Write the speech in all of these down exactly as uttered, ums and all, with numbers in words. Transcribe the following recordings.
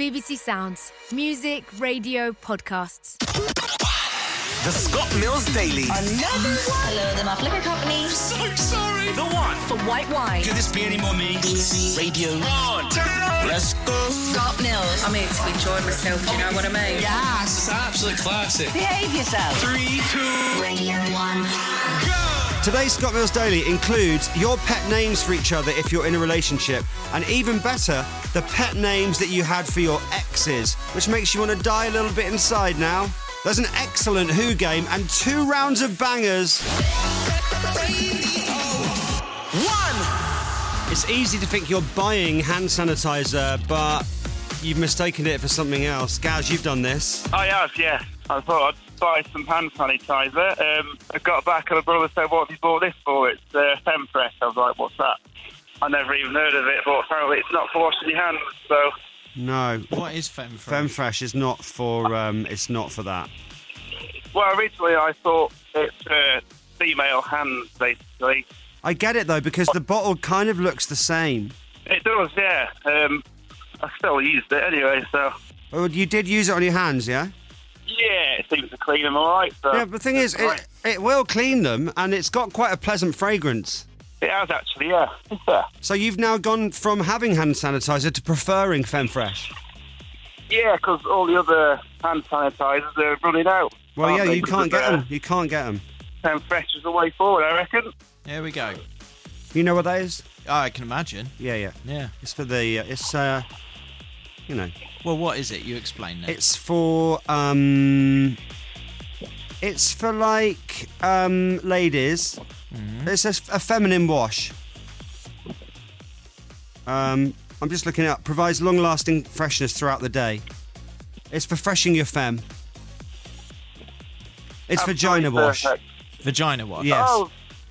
B B C Sounds. Music, radio, podcasts. The Scott Mills Daily. Another one. Hello, the Muff Liquor Company. So sorry. The one. For white wine. Could this be any more me? Easy. Radio. One. Turn it on. Let's go. Scott Mills. I'm here to enjoy myself, do you know what I mean? Yes. It's an absolute classic. Behave yourself. Three, two, Radio one. go. Today's Scott Mills Daily includes your pet names for each other if you're in a relationship, and even better, the pet names that you had for your exes, which makes you want to die a little bit inside now. There's an excellent Who game and two rounds of bangers. One! It's easy to think you're buying hand sanitizer, but you've mistaken it for something else. Gaz, you've done this. I have, yeah. I thought I'd buy some hand sanitizer. Um, I got back and my brother said, what have you bought this for? It's uh, Femfresh. I was like, what's that? I never even heard of it, but apparently it's not for washing your hands, so... No. What is Femfresh? Femfresh is not for, um, it's not for that. Well, originally I thought it's for female hands, basically. I get it, though, because the bottle kind of looks the same. It does, yeah. Um, I still used it anyway, so... Oh, you did use it on your hands, yeah? Yeah, it seems to clean them all right, so... Yeah, but the thing is, it, it will clean them, and it's got quite a pleasant fragrance. It has, actually, yeah. yeah. So you've now gone from having hand sanitizer to preferring Femfresh? Yeah, because all the other hand sanitizers are running out. Well, yeah, Aren't they? you can't Because, get uh, them. You can't get them. Femfresh is the way forward, I reckon. Here we go. You know what that is? Oh, I can imagine. Yeah, yeah. Yeah. It's for the, uh, it's, uh, you know. Well, what is it? You explain now. It's for, um, it's for, like, um, ladies. Mm-hmm. It's a, a feminine wash. Um, I'm just looking it up. Provides long-lasting freshness throughout the day. It's for freshing your femme. It's Absolutely vagina wash. perfect. Vagina wash. Yes. Oh.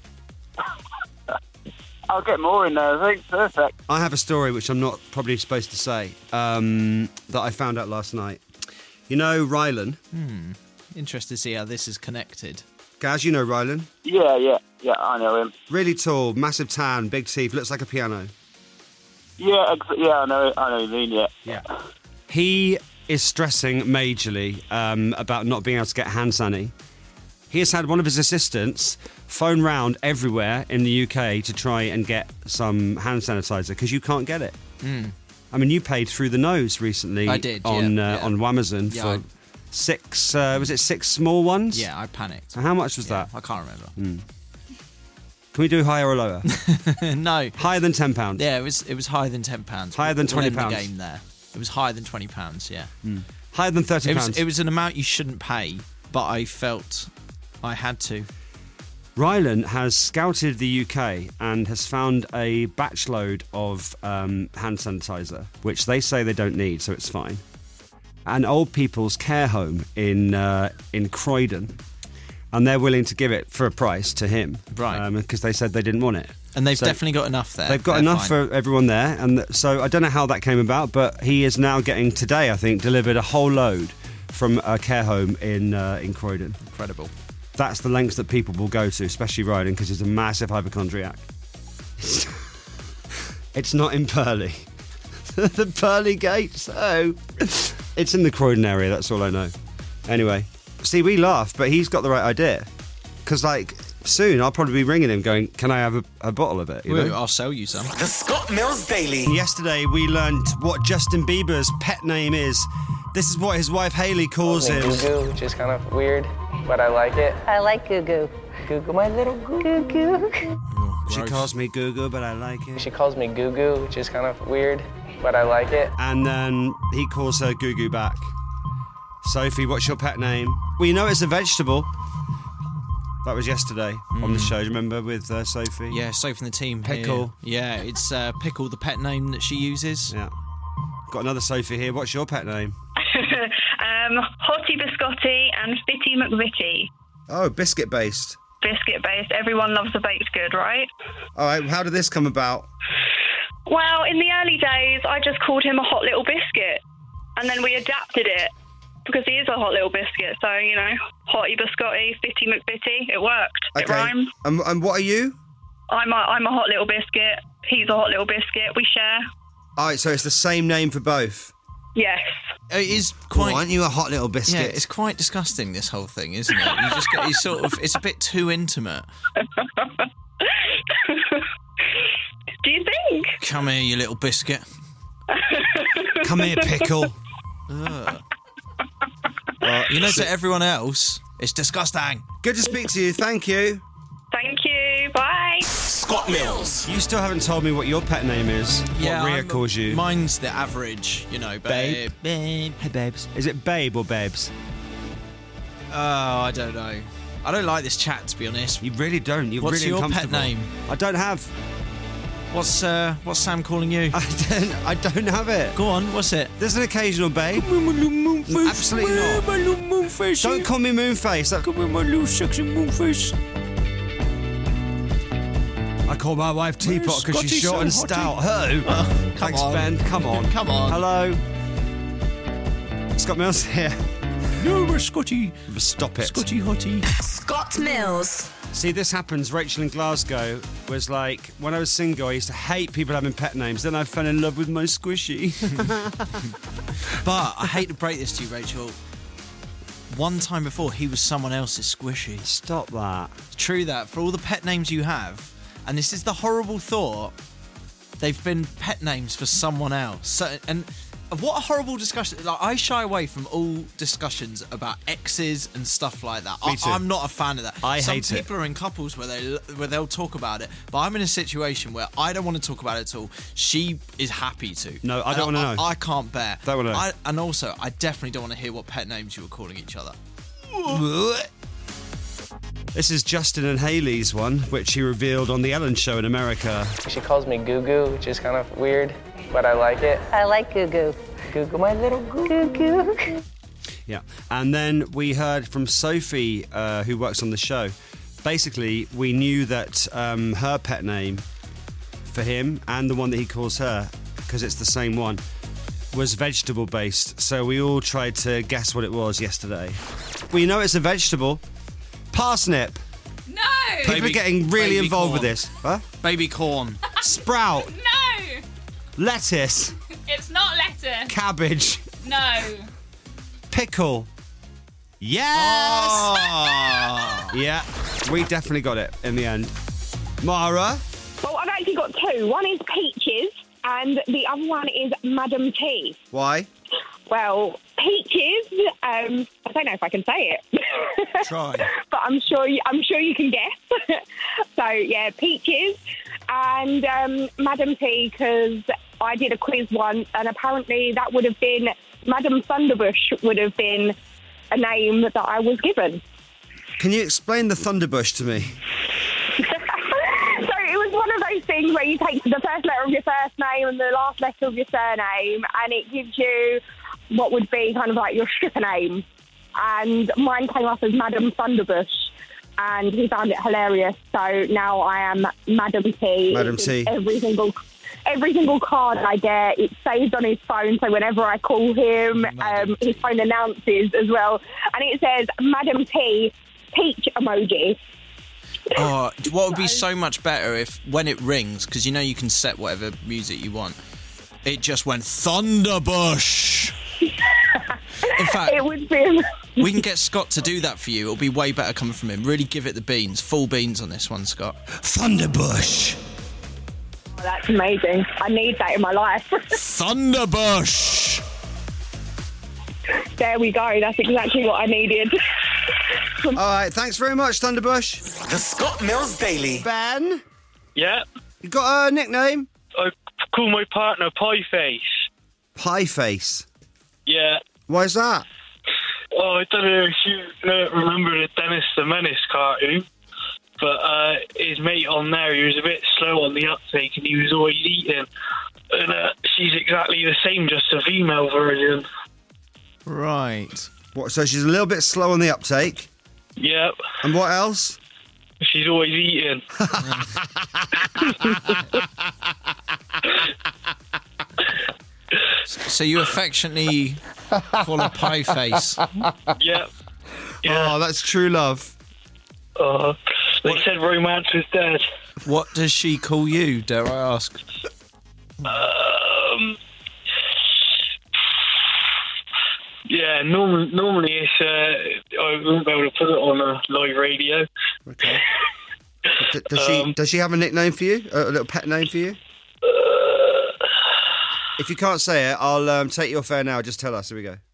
I'll get more in there, I think. Perfect. I have a story which I'm not probably supposed to say, um, that I found out last night. You know Rylan? Hmm. Interested to see how this is connected. Gaz, you know Rylan? Yeah, yeah, yeah, I know him. Really tall, massive tan, big teeth, looks like a piano. Yeah, ex- yeah, I know, I know you mean, yeah. Yeah. He is stressing majorly um, about not being able to get hand sanny. He has had one of his assistants phone round everywhere in the U K to try and get some hand sanitizer because you can't get it. Mm. I mean, you paid through the nose recently. I did, on yeah, uh, yeah. on Amazon Yeah, for I- six. Uh, was it six small ones? Yeah, I panicked. So how much was Yeah, that? I can't remember. Mm. Can we do higher or lower? No. Higher than ten pounds. Yeah, it was it was higher than ten pounds. Higher than twenty pounds. The game there. It was higher than twenty pounds. Yeah. Mm. Higher than thirty It pounds. was it was an amount you shouldn't pay, but I felt I had to. Rylan has scouted the U K and has found a batch load of um, hand sanitizer, which they say they don't need, so it's fine. An old people's care home in uh, in Croydon, and they're willing to give it for a price to him, Right. Because they said they didn't want it. And they've So definitely got enough there. They've got They're enough fine. for everyone there, and th- so I don't know how that came about, but he is now getting today, I think, delivered a whole load from a care home in uh, in Croydon. Incredible. That's the lengths that people will go to, especially Ryden, because he's a massive hypochondriac. It's not in Purley. The Purley Gate, so... It's in the Croydon area, that's all I know. Anyway, see, we laugh, but he's got the right idea. Because, like, soon I'll probably be ringing him going, can I have a, a bottle of it? You Well, know? I'll sell you some. The Scott Mills Daily. Yesterday we learnt what Justin Bieber's pet name is. This is what his wife Hayley calls him. Goo Goo, which is kind of weird, but I like it. I like Goo Goo. Goo Goo, my little Goo Goo Goo. She calls me Goo Goo, but I like it. She calls me Goo Goo, which is kind of weird, but I like it. And then he calls her Goo Goo back. Sophie, what's your pet name? Well, you know it's a vegetable. That was yesterday mm. on the show, do you remember, with uh, Sophie? Yeah, Sophie from the team. Pickle. Here. Yeah, it's uh, Pickle, the pet name that she uses. Yeah. Got another Sophie here. What's your pet name? um, Hottie Biscotti and Fitty McVitty. Oh, biscuit-based. Biscuit-based. Everyone loves a baked good, right? All right, how did this come about? Well, in the early days, I just called him a hot little biscuit. And then we adapted it because he is a hot little biscuit. So, you know, Hottie Biscotti, Fitty McVitty. It worked. It Okay. rhymes. And, and what are you? I'm a, I'm a hot little biscuit. He's a hot little biscuit. We share. All right, so it's the same name for both. Yes. It is Oh, quite. aren't you a hot little biscuit? Yeah, it's quite disgusting, this whole thing, isn't it? You just get, you sort of, it's a bit too intimate. Do you think? Come here, you little biscuit. Come here, pickle. Ugh. Well, you know, to everyone else, it's disgusting. Good to speak to you. Thank you. Thank you. Bye. Scott Mills. You still haven't told me what your pet name is. Yeah, what Rhea I'm- calls you. Mine's the average, you know, babe. Babe. Hey, babes. Is it babe or babes? Oh, I don't know. I don't like this chat, to be honest. You really don't. You're What's really your pet uncomfortable. name? I don't have. What's uh, what's Sam calling you? I don't. I don't have it. Go on, what's it? There's an occasional babe. Absolutely not. My little moonface. Don't call me Moonface. That- Come here, my little sexy moonface. I call my wife Teapot because she's Scotty short so and hotty. stout. Who? come Thanks, on. Ben. Come on. Come on. Hello. Scott Mills here. No, we're Scotty. Stop it. Scotty hottie. Scott Mills. See, this happens. Rachel in Glasgow was like, when I was single, I used to hate people having pet names. Then I fell in love with my squishy. But I hate to break this to you, Rachel. One time before, he was someone else's squishy. Stop that. True that. For all the pet names you have, and this is the horrible thought, they've been pet names for someone else. So, and what a horrible discussion. Like, I shy away from all discussions about exes and stuff like that. Me I, too. I'm not a fan of that. I Some hate it. people are in couples where they where they'll talk about it, but I'm in a situation where I don't want to talk about it at all. She is happy to. No, I And don't wanna know. I, I can't bear. Don't wanna know. I, and also, I definitely don't want to hear what pet names you were calling each other. This is Justin and Haley's one, which he revealed on The Ellen Show in America. She calls me Goo Goo, which is kind of weird, but I like it. I like Goo Goo. Goo Goo, my little Goo Goo Goo. Yeah. And then we heard from Sophie, uh, who works on the show. Basically, we knew that um, her pet name for him and the one that he calls her, because it's the same one, was vegetable based. So we all tried to guess what it was yesterday. We know it's a vegetable. Parsnip. No! People Baby- are getting really baby involved with corn. this. Huh? Baby corn. Sprout. No! Lettuce. It's not lettuce. Cabbage. No. Pickle. Yes! Oh. Yeah, we definitely got it in the end. Mara? Well, I've actually got two. One is Peaches, and the other one is Madam T. Why? Well, Peaches. Um, I don't know if I can say it. Try. But I'm sure you, I'm sure you can guess. So yeah, Peaches and um, Madam T, because I did a quiz once, and apparently that would have been Madam Thunderbush would have been a name that I was given. Can you explain the Thunderbush to me? So it was one of those things where you take the first letter of your first name and the last letter of your surname, and it gives you what would be kind of like your stripper name. And mine came up as Madam Thunderbush, and he found it hilarious. So now I am Madam T. Madam It's T. in Every single, every single card I get, it's saved on his phone. So whenever I call him, um, his phone announces as well, and it says Madam T, peach emoji. Oh, what would be so much better if, when it rings, because you know you can set whatever music you want, it just went Thunderbush. In fact, It would be. we can get Scott to do that for you. It'll be way better coming from him. Really give it the beans. Full beans on this one, Scott. Thunderbush. Oh, that's amazing. I need that in my life. Thunderbush. There we go. That's exactly what I needed. All right, thanks very much, Thunderbush. The Scott Mills Daily. Ben? Yeah, You got a nickname? I call my partner Pie Face. Pie Face. Yeah. Why's that? Oh, I don't know if you uh, remember the Dennis the Menace cartoon, but uh, his mate on there, he was a bit slow on the uptake and he was always eating. And uh, she's exactly the same, just a female version. Right. What? So she's a little bit slow on the uptake. Yep. And what else? She's always eating. So you affectionately call her Pie Face. Yep. Oh, that's true love. Uh, they What- said romance was dead. What does she call you, dare I ask? Um, Yeah, norm- normally it's, uh, I wouldn't be able to put it on a live radio. Okay. D- does she Um, does she have a nickname for you? A, a little pet name for you? Uh, If you can't say it, I'll um, take your fare now. Just tell us. Here we go.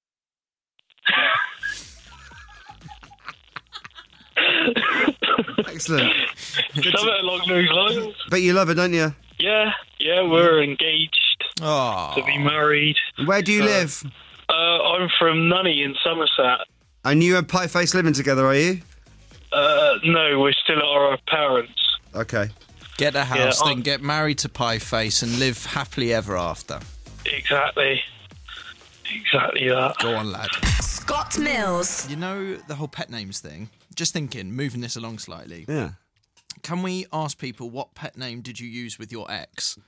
Excellent. Good Something to- along those lines. But you love her, don't you? Yeah, yeah, we're engaged Oh. to be married. Where do you Uh, live? Uh, I'm from Nunny in Somerset. And you and Pie Face living together, are you? Uh, no, we're still at our parents'. Okay. Get a house, Yeah, then I'm- get married to Pie Face and live happily ever after. Exactly. Exactly that. Go on, lad. Scott Mills. You know the whole pet names thing? Just thinking, moving this along slightly. Yeah. Can we ask people what pet name did you use with your ex?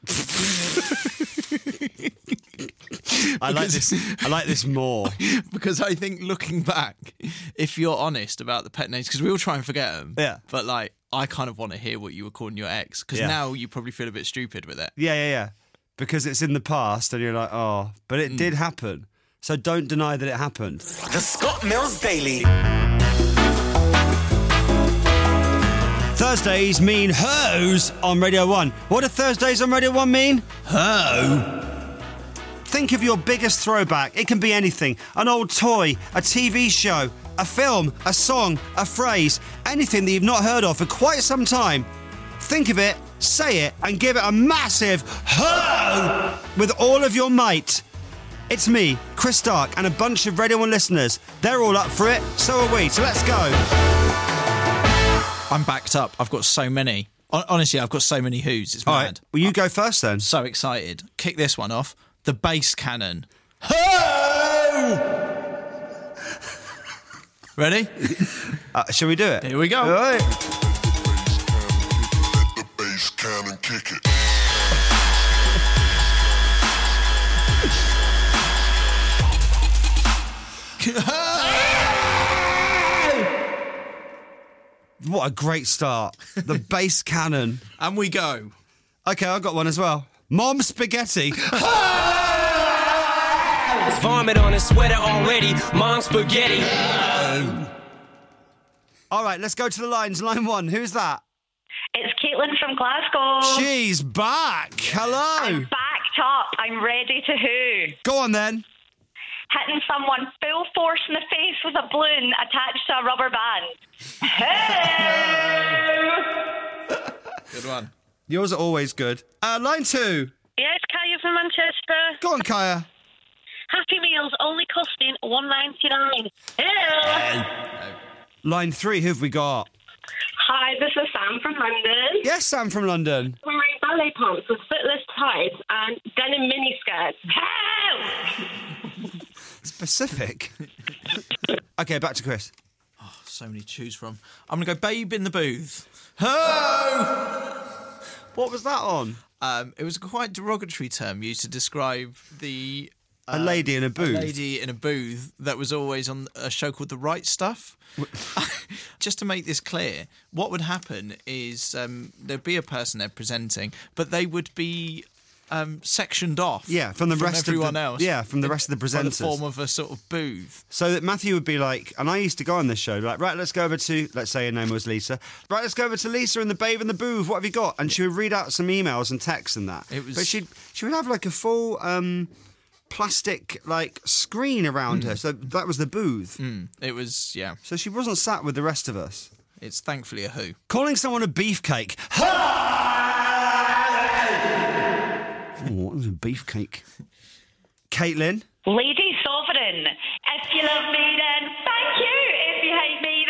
I like this. I like this more. Because I think looking back, if you're honest about the pet names, because we all try and forget them. Yeah. But like, I kind of want to hear what you were calling your ex, because Yeah. now you probably feel a bit stupid with it. Yeah, yeah, yeah. Because it's in the past, and you're like, oh, but it did happen. So don't deny that it happened. The Scott Mills Daily. Thursdays mean hoes on Radio one. What do Thursdays on Radio one mean? Ho. Think of your biggest throwback. It can be anything. An old toy, a T V show, a film, a song, a phrase, anything that you've not heard of for quite some time. Think of it, say it, and give it a massive ho with all of your might. It's me, Chris Stark, and a bunch of Radio one listeners. They're all up for it, so are we, so let's go. I'm backed up. I've got so many. Hon- Honestly, I've got so many who's. It's All mad. right, well, you go first then. So excited. Kick this one off. The bass cannon. Ready? Uh, shall we do it? Here we go. All right. The bass cannon kick it. What a great start. The bass cannon. And we go. Okay, I've got one as well. Mom spaghetti. Vomit on his sweater already. Mom spaghetti. All right, let's go to the lines. Line one. Who's that? It's Caitlin from Glasgow. She's back. Hello. I'm backed up. I'm ready to who. Go on then. Hitting someone full force in the face with a balloon attached to a rubber band. Hey! Good one. Yours are always good. Uh, line two. Yeah, it's Kaya from Manchester. Go on, Kaya. Happy Meals only costing one ninety-nine. Hey. Line three. Who have we got? Hi, this is Sam from London. Yes, Sam from London. We're wearing ballet pumps with footless tights and denim mini skirts. Help! Specific. Okay, back to Chris. Oh, so many to choose from. I'm going to go Babe in the Booth. Ho! What was that on? Um, it was a quite derogatory term used to describe the... A lady in a booth? A lady in a booth that was always on a show called The Right Stuff. Just to make this clear, what would happen is um, there'd be a person there presenting, but they would be um, sectioned off Yeah, from the rest everyone of the, else. Yeah, from the rest of the By the presenters. form of a sort of booth. So that Matthew would be like, and I used to go on this show, like, right, let's go over to, let's say her name was Lisa. Right, let's go over to Lisa and the Babe and the Booth. What have you got? And she would read out some emails and texts and that. It was- But she'd, she would have like a full um, plastic like screen around her. So that was the booth. Mm, it was, yeah. So she wasn't sat with the rest of us. It's thankfully a who. Calling someone a beefcake. Oh, what was a beefcake? Caitlin. Lady Sovereign. If you love me, then thank you. If you hate me,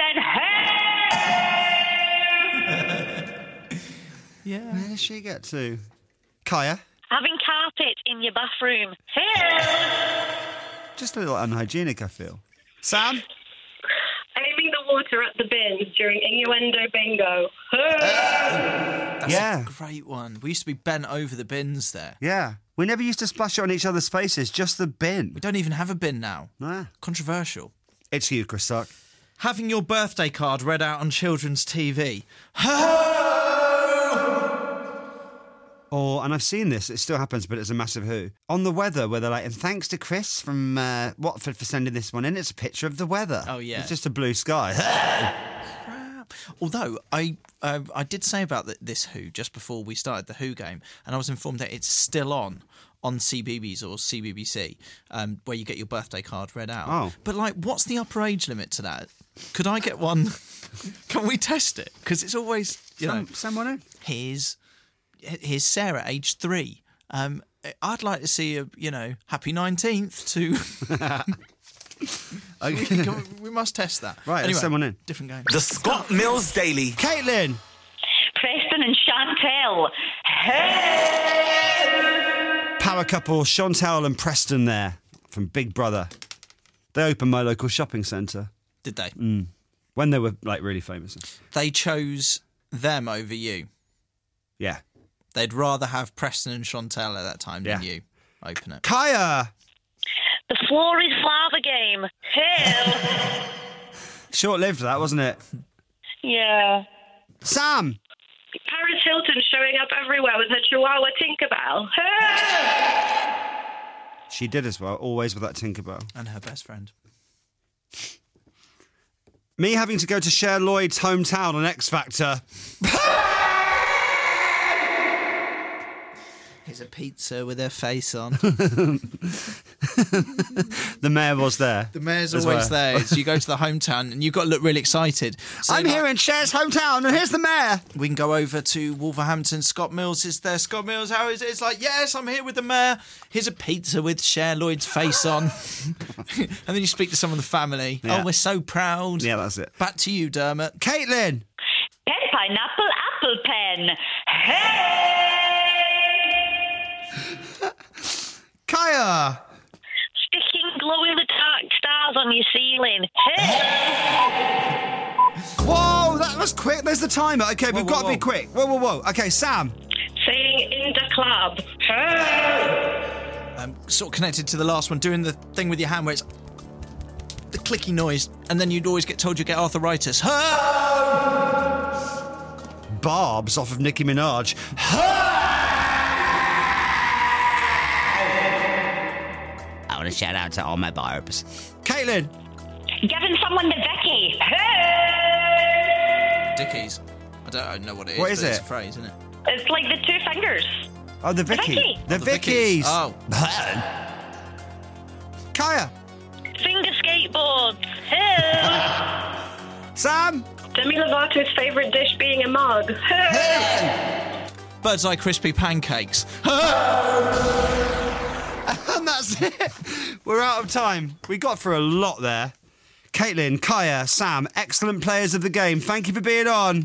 then hey! Yeah. Where did she get to? Kaya. Having carpet in your bathroom. Hey! Just a little unhygienic, I feel. Sam. Aiming the water at the bins during innuendo bingo. That's Yeah. a great one. We used to be bent over the bins there. Yeah. We never used to splash it on each other's faces, just the bin. We don't even have a bin now. Nah. Controversial. It's you, Chris Stark. Having your birthday card read out on children's T V. Or, and I've seen this, it still happens, but it's a massive who. On the weather, where they're like, and thanks to Chris from uh, Watford for sending this one in, it's a picture of the weather. Oh, yeah. It's just a blue sky. Crap. Although, I uh, I did say about the, this Who just before we started the Who game, and I was informed that it's still on, on C B B S or C B B C, um, where you get your birthday card read out. Oh. But, like, what's the upper age limit to that? Could I get one? Can we test it? Because it's always, you know... Some, someone in? Here's... Here's Sarah, age three. Um, I'd like to see a, you know, happy nineteenth to... we, can, we must test that. Right, anyway, there's someone in. Different game. The Scott Mills Daily. Caitlin. Preston and Chantel. Hey! Power couple Chantal and Preston there from Big Brother. They opened my local shopping centre. Did they? Mm. When they were, like, really famous. They chose them over you. Yeah. They'd rather have Preston and Chantel at that time than Yeah. you open it. Kaya. The floor is lava game. Hell. Short-lived, that, wasn't it? Yeah. Sam. Paris Hilton showing up everywhere with her Chihuahua Tinkerbell. Hey! She did as well, always with that Tinkerbell. And her best friend. Me having to go to Cher Lloyd's hometown on X Factor. Here's a pizza with her face on. The mayor was there. The mayor's as always well. there. So you go to the hometown and you've got to look really excited. So I'm like, here in Cher's hometown and here's the mayor. We can go over to Wolverhampton. Scott Mills is there. Scott Mills, how is it? It's like, yes, I'm here with the mayor. Here's a pizza with Cher Lloyd's face on. And then you speak to some of the family. Yeah. Oh, we're so proud. Yeah, that's it. Back to you, Dermot. Caitlin. Pen, pineapple, apple pen. Hey! Kaya. Sticking glow-in-the-dark stars on your ceiling. Hey! Whoa, that was quick. There's the timer. Okay, Whoa, we've whoa, got to be whoa. quick. Whoa, whoa, whoa. Okay, Sam. Saying in the club. Hey! Um, sort of connected to the last one, doing the thing with your hand where it's the clicky noise, and then you'd always get told you get arthritis. Barbs off of Nicki Minaj. I want to shout out to all my barbs. Caitlin. Giving someone the Vicky. Hey! Dickies. I don't, I don't know what it is. What is but It's it? a phrase, isn't it? It's like the two fingers. Oh, the Vicky. Vicky. The Oh, the Vickies. Vickies. Oh. Kaya. Finger skateboards. Hey! Sam. Demi Lovato's favourite dish being a mug. Hey! Bird's Eye Crispy Pancakes. And that's it. We're out of time. We got through a lot there. Caitlin, Kaya, Sam, excellent players of the game. Thank you for being on.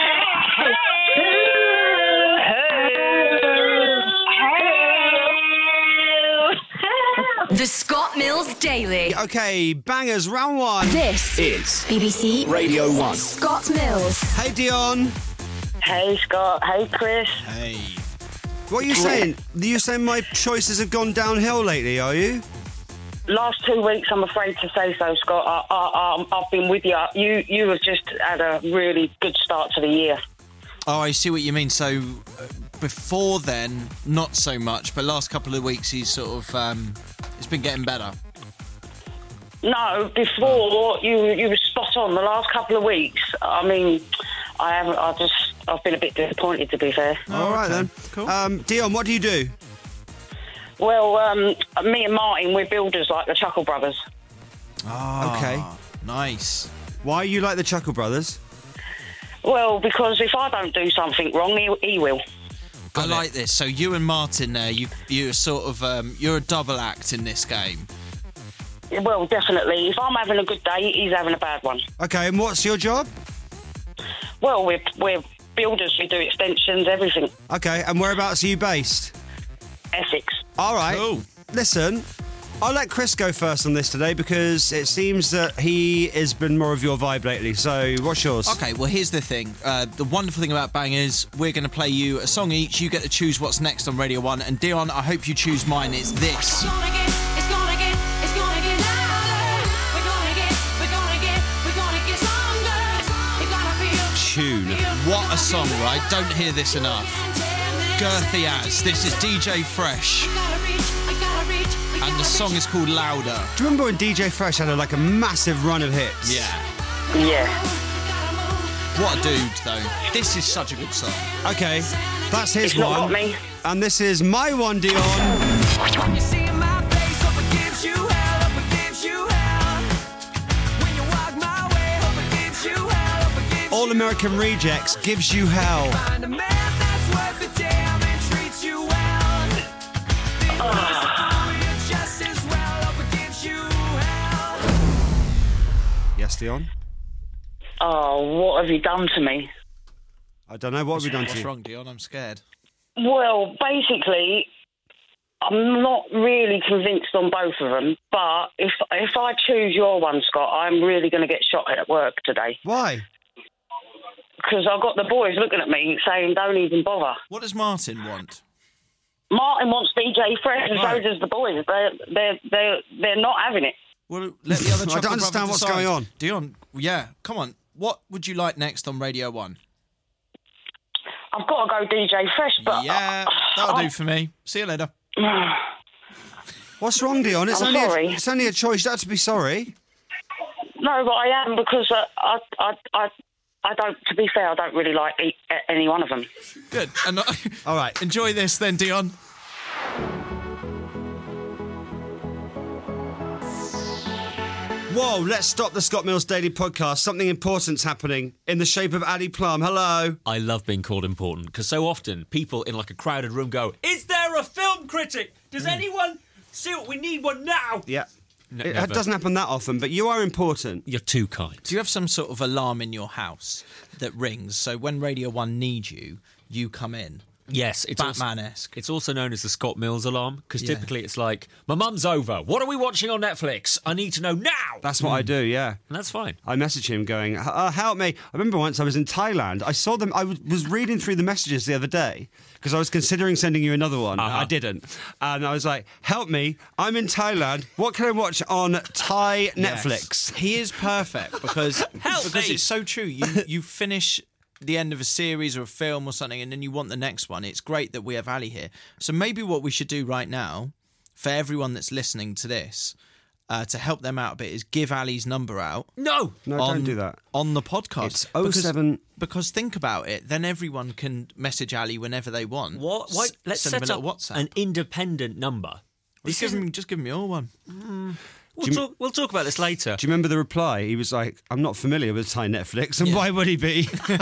The Scott Mills Daily. Okay, bangers, round one. This Is B B C Radio One. Scott Mills. Hey, Dion. Hey, Scott. Hey, Chris. Hey. What are you saying? Are you saying my choices have gone downhill lately, are you? Last two weeks, I'm afraid to say so, Scott. I, I, I, I've been with you. You you have just had a really good start to the year. Oh, I see what you mean. So uh, before then, not so much, but last couple of weeks, he's sort of um, it's been getting better. No, before you you were spot on. The last couple of weeks, I mean, I haven't. I just I've been a bit disappointed, to be fair. All right then. Cool. Um, Dion, what do you do? Well, um, me and Martin, we're builders like the Chuckle Brothers. Oh, Okay. Nice. Why are you like the Chuckle Brothers? Well, because if I don't do something wrong, he, he will. I like this. So you and Martin there, you you're sort of um, you're a double act in this game. Well, definitely. If I'm having a good day, he's having a bad one. Okay, and what's your job? Well, we're we're builders. We do extensions, everything. Okay, and whereabouts are you based? Essex. All right. Cool. Listen, I'll let Chris go first on this today because it seems that he has been more of your vibe lately. So, what's yours? Okay, well, here's the thing. Uh, the wonderful thing about Bangers, we're going to play you a song each. You get to choose what's next on Radio one. And Dion, I hope you choose mine. It's this. Tune. What a song, right? Don't hear this enough. girthy as. This is D J Fresh. And the song is called Louder. Do you remember when D J Fresh had a, like a massive run of hits? Yeah. Yeah. What a dude, though. This is such a good song. Okay, that's his It's not one. got me. And this is my one, Dion. All American Rejects gives you hell. Yes, Dion? Oh, what have you done to me? I don't know. What have we done to What's you? wrong, Dion? I'm scared. Well, basically, I'm not really convinced on both of them, but if if I choose your one, Scott, I'm really going to get shot at work today. Why? Because I've got the boys looking at me saying, don't even bother. What does Martin want? Martin wants D J Fresh, and Right. so does the boys. They're, they're, they're, they're not having it. Well, let the other I don't Chuckle understand brothers what's decide. going on. Dion, yeah, come on. What would you like next on Radio one? I've got to go D J Fresh, but... Yeah, that'll do for me. See you later. What's wrong, Dion? It's I'm only sorry. A, it's only a choice. You don't have to be sorry. No, but I am, because uh, I, I, I, I don't, to be fair, I don't really like e- any one of them. Good. And, uh, All right. enjoy this then, Dion. Whoa, let's stop the Scott Mills Daily Podcast. Something important's happening in the shape of Ali Plum. Hello. I love being called important because so often people in like a crowded room go, "Is there a film critic? Does anyone see what we need one now?" Yeah. No, it never. doesn't happen that often, but you are important. You're too kind. Do you have some sort of alarm in your house that rings so when Radio one needs you, you come in? Yes, it's Batman-esque. Also, it's also known as the Scott Mills alarm because Yeah. typically it's like, "My mum's over. What are we watching on Netflix? I need to know now." That's what I do, yeah. And that's fine. I messaged him going, uh, help me. I remember once I was in Thailand. I saw them. I was- was reading through the messages the other day because I was considering sending you another one. Uh-huh. I didn't. And I was like, help me. I'm in Thailand. What can I watch on Thai Netflix? Yes. He is perfect because Help because me. it's so true. You you finish the end of a series or a film or something and then you want the next one. It's great that we have Ali here. So maybe what we should do right now for everyone that's listening to this uh, to help them out a bit is give Ali's number out. No. No, on, don't do that. On the podcast. It's oh seven Because, because think about it, then everyone can message Ali whenever they want. What? Why, S- let's send set him a up little WhatsApp. an independent number. Just give, him, just give me your one. We'll Do you- talk. We'll talk about this later. Do you remember the reply? He was like, I'm not familiar with Thai Netflix. And why would he be?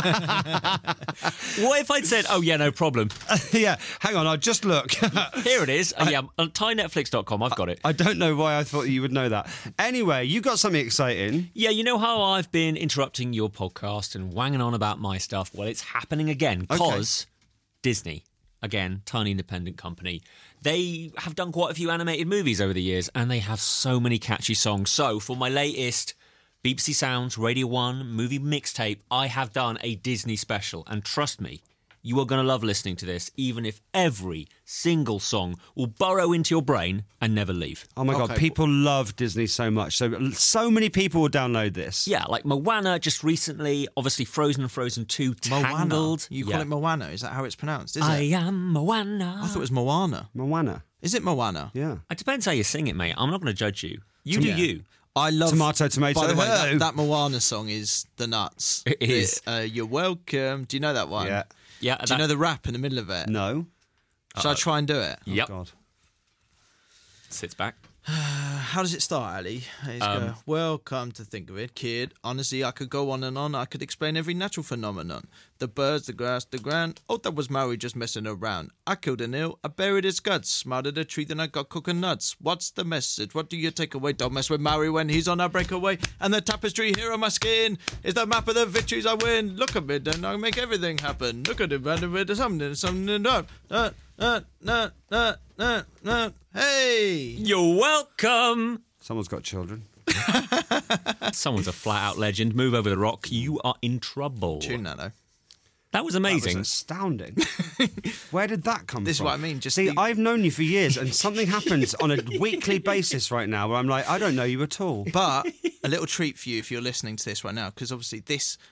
What if I'd said, "Oh yeah, no problem. yeah, hang on, I'll just look. Here it is. Uh, yeah, on thai netflix dot com. I've got it." I don't know why I thought you would know that. Anyway, you got something exciting. Yeah, you know how I've been interrupting your podcast and wanging on about my stuff? Well, it's happening again because Disney, again, tiny independent company, they have done quite a few animated movies over the years and they have so many catchy songs. So for my latest B B C Sounds Radio one movie mixtape, I have done a Disney special. And trust me, you are going to love listening to this, even if every single song will burrow into your brain and never leave. Oh my God, Okay. people love Disney so much. So, so many people will download this. Yeah, like Moana just recently, obviously Frozen and Frozen two, Moana. Tangled. You Yeah. call it Moana? Is that how it's pronounced? Is I it? am Moana. I thought it was Moana. Moana. Is it Moana? Yeah. It depends how you sing it, mate. I'm not going to judge you. You do Yeah. you. I love Tomato, tomato. By the way, Hello. that, that Moana song is the nuts. It is. The, uh, You're welcome. Do you know that one? Yeah. Yeah. Do you know the rap in the middle of it? No. Shall I try and do it? Yep. God. Sits back. How does it start, Ali? Let's Um, go. Well, come to think of it, kid. Honestly, I could go on and on. I could explain every natural phenomenon. The birds, the grass, the ground. Oh, that was Maui just messing around. I killed an eel. I buried its guts. Smarted a tree, then I got cooking nuts. What's the message? What do you take away? Don't mess with Maui when he's on our breakaway. And the tapestry here on my skin is the map of the victories I win. Look at me, then I make everything happen. Look at it, man. There's something, something. Uh, uh, uh, uh, uh, uh, uh. Hey! You're welcome. Someone's got children. Someone's a flat-out legend. Move over the rock. You are in trouble. Tune that, though. That was That amazing. was astounding. Where did that come This is from? what I mean, just See, the- I've known you for years, and something happens on a weekly basis right now where I'm like, I don't know you at all. But a little treat for you if you're listening to this right now, because obviously this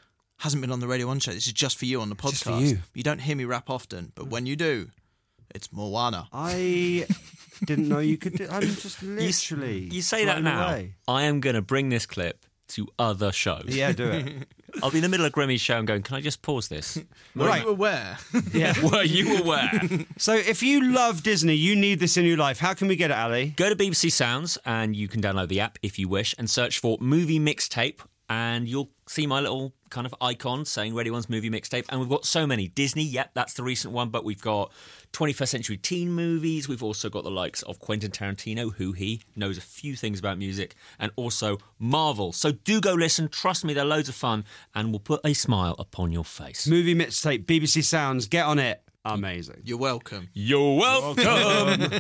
hasn't been on the Radio one show. This is just for you on the podcast. Just for you. You don't hear me rap often, but when you do, it's Moana. I didn't know you could do I'm just You, literally you say that blown now. away. I am going to bring this clip to other shows. Yeah, do it. I'll be in the middle of Grimmy's show and going, can I just pause this? Were Right. you aware? Yeah. Were you aware? So if you love Disney, you need this in your life. How can we get it, Ali? Go to B B C Sounds and you can download the app if you wish and search for Movie Mixtape and you'll see my little kind of icon saying Radio one's Movie Mixtape. And we've got so many. Disney, yep, that's the recent one, but we've got twenty-first century teen movies. We've also got the likes of Quentin Tarantino, who he knows a few things about music, and also Marvel. So do go listen. Trust me, they're loads of fun and will put a smile upon your face. Movie Mixtape, B B C Sounds, get on it. Amazing. You're welcome. You're welcome.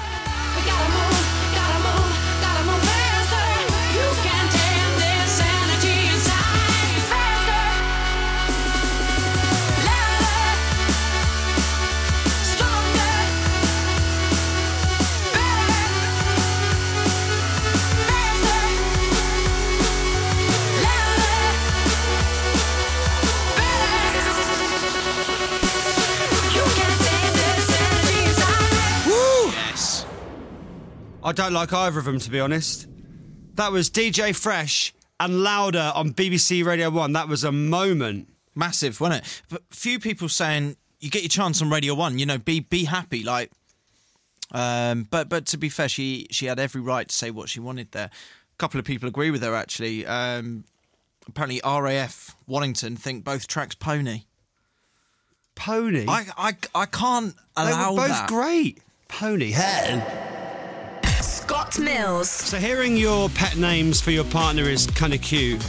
Yes. I don't like either of them, to be honest. That was D J Fresh and Louder on B B C Radio one. That was a moment. Massive, wasn't it? But few people saying you get your chance on Radio one. You know, be be happy. Like, um, but but to be fair, she she had every right to say what she wanted there. A couple of people agree with her actually. Um, apparently, R A F Wallington think both tracks pony. Pony? I I I can't They allow were both that. great. Pony. Hey. Scott Mills. So hearing your pet names for your partner is kind of cute.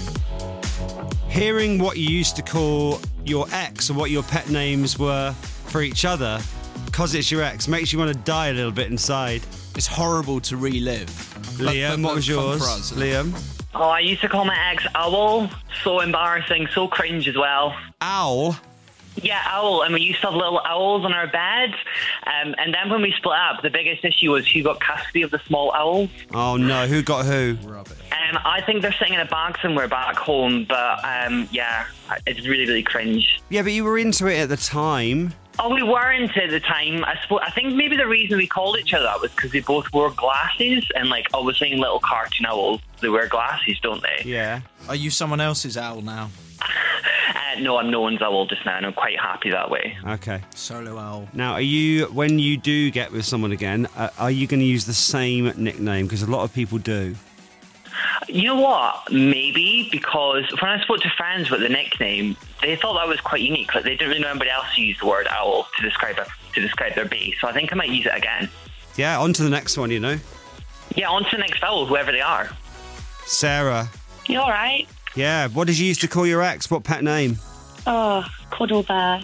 Hearing what you used to call your ex or what your pet names were for each other, because it's your ex, makes you want to die a little bit inside. It's horrible to relive. Liam, what was yours? Liam? Oh, I used to call my ex Owl. So embarrassing, so cringe as well. Owl? Yeah, Owl. And we used to have little owls on our bed. Um, and then when we split up, the biggest issue was who got custody of the small owls. Oh no, who got who? Um, I think they're sitting in a bag somewhere back home. But um, yeah, it's really, really cringe. Yeah, but you were into it at the time. Oh, we weren't at the time. I suppose. I think maybe the reason we called each other that was because they both wore glasses, and like obviously in little cartoon owls, they wear glasses, don't they? Yeah. Are you someone else's owl now? Uh, no, I'm no one's owl just now, and I'm quite happy that way. Okay. Solo owl. Now, are you, when you do get with someone again, uh, are you going to use the same nickname? Because a lot of people do. You know what? Maybe because when I spoke to friends about the nickname, they thought that was quite unique. Like they didn't really know anybody else who used the word owl to describe a, to describe their bee. So I think I might use it again. Yeah, on to the next one, you know. Yeah, on to the next owl, whoever they are. Sarah. You all right? Yeah, what did you used to call your ex? What pet name? Oh, Cuddle Bear.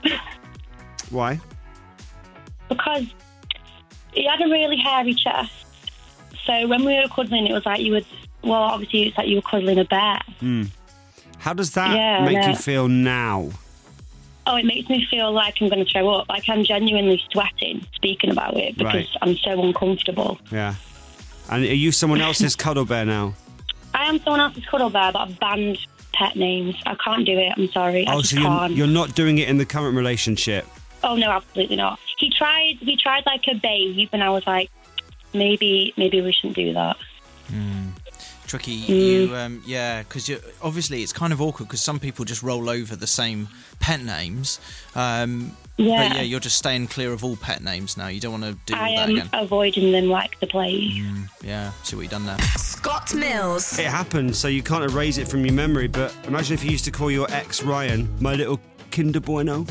Why? Because he had a really hairy chest. So when we were cuddling, it was like you would, well, obviously it's like you were cuddling a bear. Hmm. How does that Yeah, make yeah. you feel now? Oh, it makes me feel like I'm going to throw up. Like I'm genuinely sweating speaking about it because Right. I'm so uncomfortable. Yeah. And are you someone else's cuddle bear now? I am someone else's Cuddle Bear, but I've banned pet names. I can't do it. I'm sorry. I Oh, just so you're, can't. you're not doing it in the current relationship? Oh no, absolutely not. He tried. He tried like a babe, and I was like, maybe, maybe we shouldn't do that. Tricky, Mm. you, um, yeah, because obviously it's kind of awkward because some people just roll over the same pet names. Um, Yeah. But yeah, you're just staying clear of all pet names now. You don't want to do all I that am again. avoiding them like the plague. Yeah, see what you've done there. Scott Mills. It happened, so you can't erase it from your memory, but imagine if you used to call your ex Ryan, my little Kinder Bueno.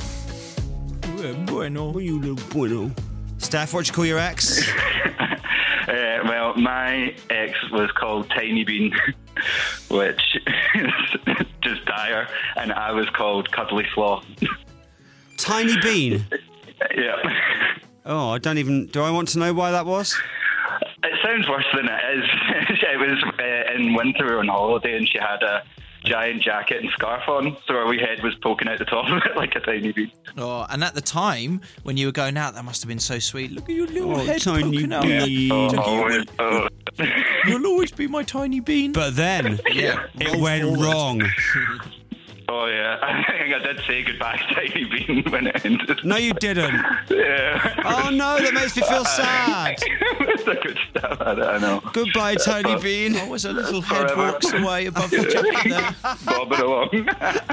Bueno. Oh, you little Bueno. Steph, what'd you call your ex? Uh, well, my ex was called Tiny Bean, which is just dire, and I was called Cuddly Slaw. Tiny Bean? Yeah. Oh, I don't even... Do I want to know why that was? It sounds worse than it is. It was uh, in winter, we were on holiday, and she had a giant jacket and scarf on, so her wee head was poking out the top of it like a tiny bean. Oh, and at the time when you were going out, that must have been so sweet. Look at your little Oh, head tiny poking out. bean. Oh, Look at you. always, oh. You'll always be my tiny bean. But then, Yeah. it Roll went forward. wrong. Oh, yeah. I think I did say goodbye to Tiny Bean when it ended. No, you didn't. Yeah. Oh, no, that makes me feel sad. It's a good stuff at it, I know. Goodbye, Tony But- Bean. Always a little head Forever. walks away above the jacket there. Bobbing along.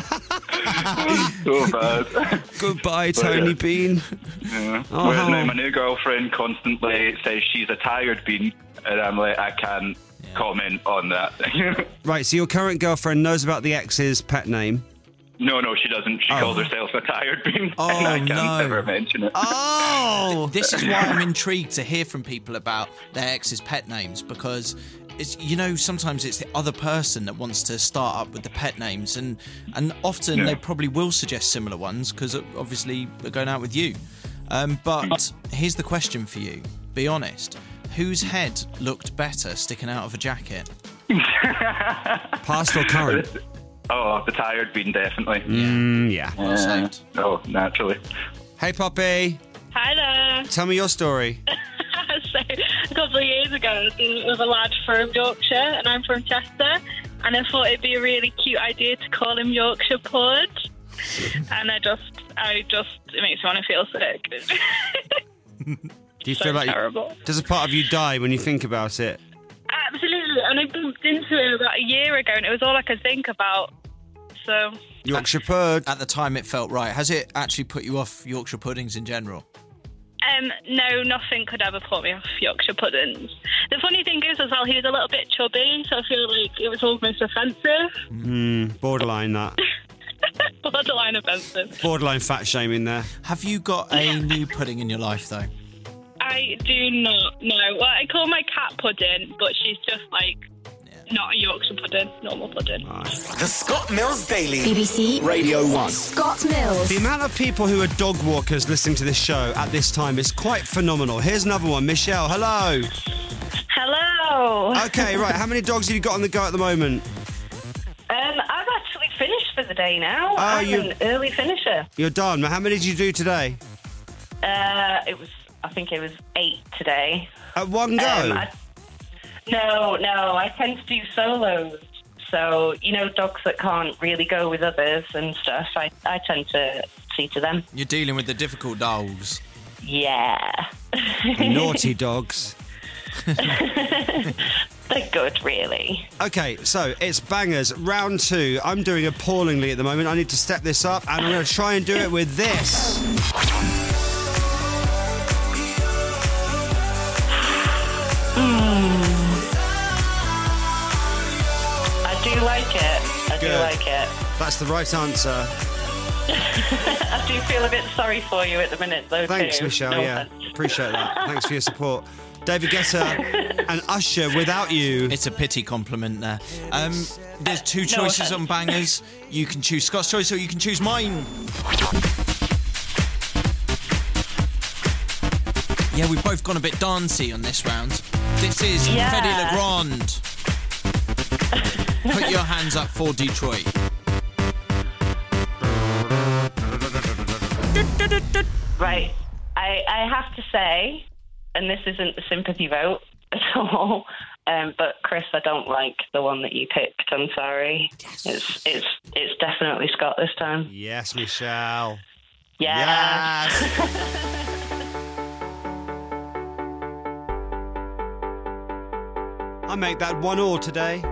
So bad. Goodbye, But, Tony yeah. Bean. Yeah. Oh. Whereas now my new girlfriend constantly says she's a tired bean, and I'm like, I can't comment on that. Right, so your current girlfriend knows about the ex's pet name. No, no, she doesn't. She Oh. calls herself a tired bean, Oh, and I can't no. ever mention it. Oh! This is why I'm intrigued to hear from people about their ex's pet names, because it's, you know, sometimes it's the other person that wants to start up with the pet names, and and often Yeah. they probably will suggest similar ones because obviously they're going out with you. Um, but here's the question for you: be honest. Whose head looked better sticking out of a jacket? Past or current? Oh, the tired bean, definitely. Mm, yeah. Well saved. Oh, naturally. Hey, Poppy. Hi there. Tell me your story. So, a couple of years ago, I was with a lad from Yorkshire, and I'm from Chester, and I thought it'd be a really cute idea to call him Yorkshire Pud. And I just, I just, it makes me want to feel sick. Do you So feel like terrible. does a part of you die when you think about it? Absolutely, and I bumped into him about a year ago, and it was all I could think about. So, Yorkshire Pud. At the time, it felt right. Has it actually put you off Yorkshire puddings in general? um, no, nothing could ever put me off Yorkshire puddings. The funny thing is, as well, he was a little bit chubby, so I feel like it was almost offensive. Mm, borderline that. Borderline offensive. Borderline fat shaming there. Have you got a new pudding in your life, though? I do not know. Well, I call my cat Pudding, but she's just like not a Yorkshire pudding, normal pudding. The Scott Mills Daily. B B C Radio one. Scott Mills. The amount of people who are dog walkers listening to this show at this time is quite phenomenal. Here's another one. Michelle, hello. Hello. Okay, right. How many dogs have you got on the go at the moment? Um, I've actually finished for the day now. Oh, I'm you- an early finisher. You're done. How many did you do today? Uh, it was, I think it was eight today. At one go? Um, I, no, no, I tend to do solos. So, you know, dogs that can't really go with others and stuff, I, I tend to see to them. You're dealing with the difficult dogs. Yeah. The naughty dogs. They're good, really. Okay, so it's bangers. Round two. I'm doing appallingly at the moment. I need to step this up, and I'm going to try and do it with this. I do like it. I do Good. like it. That's the right answer. I do feel a bit sorry for you at the minute, though, Thanks, too. Michelle. No yeah, offense. appreciate that. Thanks for your support. David Guetta and Usher, Without You. It's a pity compliment there. Um, there's two No choices offense. on bangers. You can choose Scott's choice or you can choose mine. Yeah, we've both gone a bit dancey on this round. This is Yeah. Fedde Le Grand. Put your hands up for Detroit. Right. I, I have to say, and this isn't a sympathy vote at all, um, but Chris, I don't like the one that you picked. I'm sorry. Yes. It's it's it's definitely Scott this time. Yes, Michelle. Yeah. I make that one all today.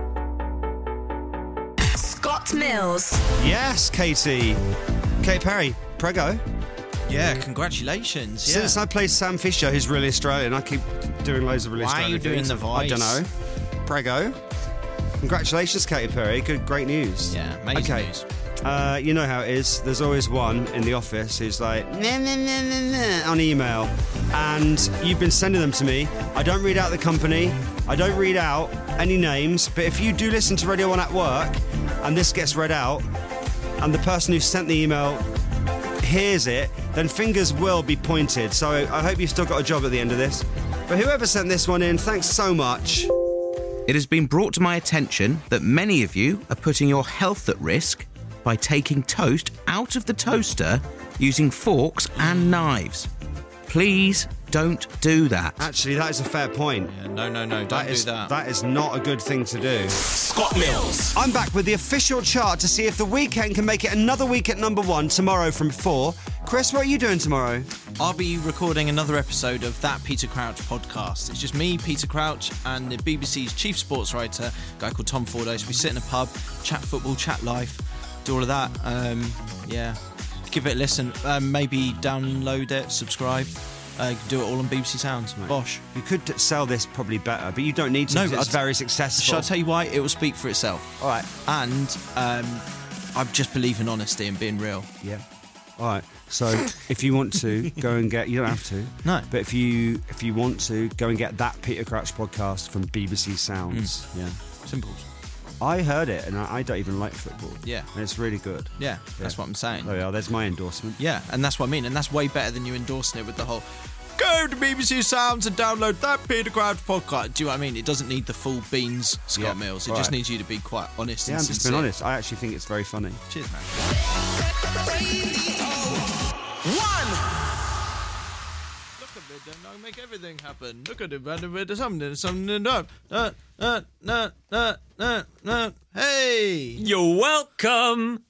Scott Mills. Yes, Katie. Kate Perry, prego. Yeah, congratulations. Yeah. Since I played Sam Fisher, who's really Australian, I keep doing loads of really Why are Australian you doing things. the I don't voice? know. Prego. Congratulations, Katy Perry. Good, great news. Yeah, amazing okay. news. Uh, you know how it is. There's always one in the office who's like, nah, nah, nah, nah, nah, on email. And you've been sending them to me. I don't read out the company. I don't read out any names. But if you do listen to Radio one at work and this gets read out and the person who sent the email hears it, then fingers will be pointed. So I hope you've still got a job at the end of this. But whoever sent this one in, thanks so much. It has been brought to my attention that many of you are putting your health at risk by taking toast out of the toaster using forks and knives. Please Don't do that. Actually, that is a fair point. Yeah, no, no, no, don't That do is, that. that is not a good thing to do. Scott Mills. I'm back with the official chart to see if The Weeknd can make it another week at number one tomorrow from four. Chris, what are you doing tomorrow? I'll be recording another episode of That Peter Crouch podcast. It's just me, Peter Crouch, and the B B C's chief sports writer, a guy called Tom Fordyce. We sit in a pub, chat football, chat life, do all of that. Um, yeah, give it a listen. Um, maybe download it, subscribe. Uh, you can do it all on B B C Sounds. Right. Bosh. You could t- sell this probably better, but you don't need to No, because it's I'd- very successful. Shall I tell you why? It will speak for itself. All right. And um, I just believe in honesty and being real. Yeah. All right. So if you want to go and get, you don't have to. No. But if you if you want to go and get That Peter Crouch podcast from B B C Sounds. Mm. Yeah. Simple. I heard it, and I, I don't even like football. Yeah. And it's really good. Yeah, that's what I'm saying. There we are. There's my endorsement. Yeah, and that's what I mean, and that's way better than you endorsing it with the whole go to B B C Sounds and download That Peter Crouch podcast. Do you know what I mean? It doesn't need the full beans, Scott Yeah, Mills. It all just right. needs you to be quite honest Yeah, and I'm just sincere. being honest. I actually think it's very funny. Cheers, man. Look at it, and I'll make everything happen. Look at it, man. There's something, something, uh, uh, uh, uh, uh, uh, uh, hey! You're welcome.